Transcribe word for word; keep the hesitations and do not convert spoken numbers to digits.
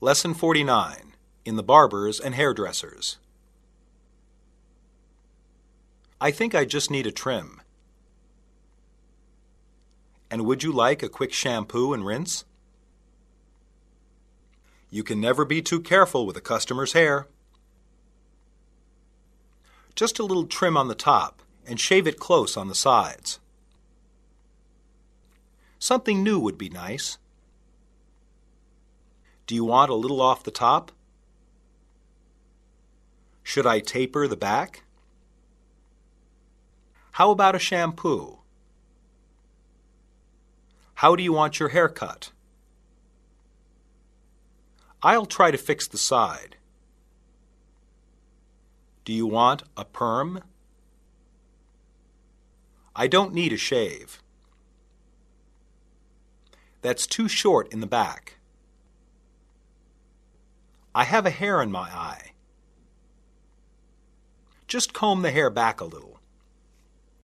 Lesson forty-nine, in the barbers and hairdressers. I think I just need a trim. And would you like a quick shampoo and rinse? You can never be too careful with a customer's hair. Just a little trim on the top and shave it close on the sides. Something new would be nice. Do you want a little off the top? Should I taper the back? How about a shampoo? How do you want your hair cut? I'll try to fix the side. Do you want a perm? I don't need a shave. That's too short in the back. I have a hair in my eye. Just comb the hair back a little.